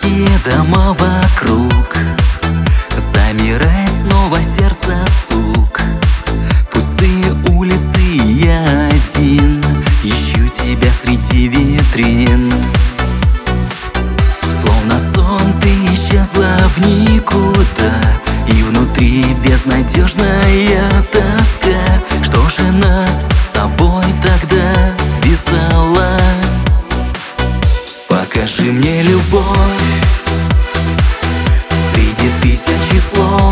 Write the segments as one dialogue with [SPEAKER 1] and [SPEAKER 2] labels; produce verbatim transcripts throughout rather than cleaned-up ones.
[SPEAKER 1] все дома вокруг. Замирает снова сердце стук. Пустые улицы, и я один ищу тебя среди витрин. Словно сон ты исчезла в никуда, и внутри безнадежная тоска. Что же нас с тобой тогда связало? Покажи мне любовь среди тысячи слов.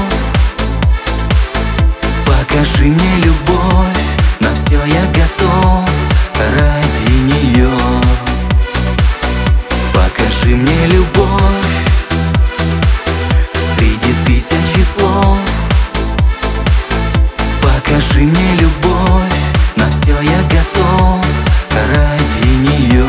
[SPEAKER 1] Покажи мне любовь, на все я готов ради нее. Покажи мне любовь среди тысячи слов. Покажи мне любовь, на все я готов ради нее.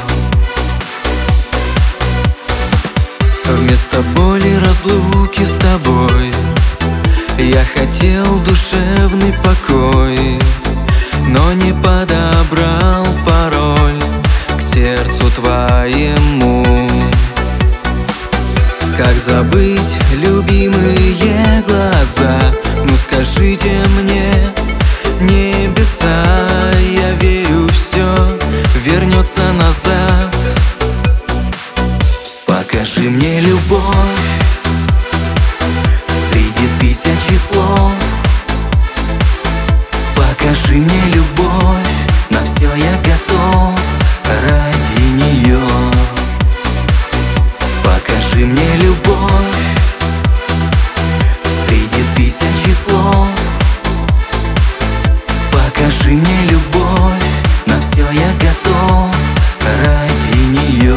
[SPEAKER 2] Вместо боли разлуки с тобой я хотел душевный покой, но не подобрал пароль к сердцу твоему. Как забыть любимые глаза? Ну скажите мне, небеса, я верю, все вернется назад.
[SPEAKER 1] Покажи мне любовь среди тысячи слов. Покажи мне любовь, на все я готов ради нее. Покажи мне любовь среди тысячи слов. Покажи мне любовь, на все я готов ради нее.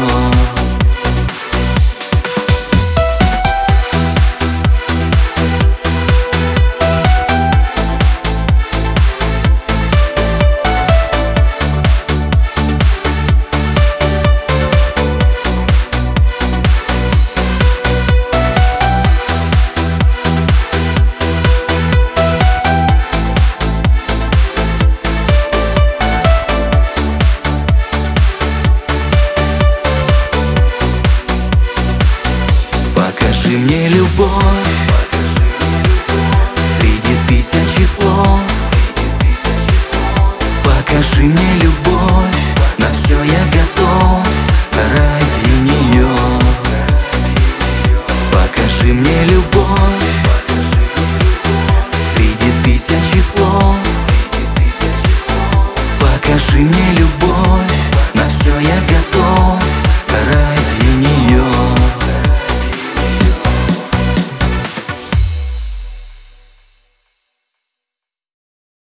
[SPEAKER 1] Покажи мне любовь среди тысячи слов. Покажи мне любовь, на все я готов ради нее. Покажи мне любовь среди тысячи слов. Покажи мне любовь.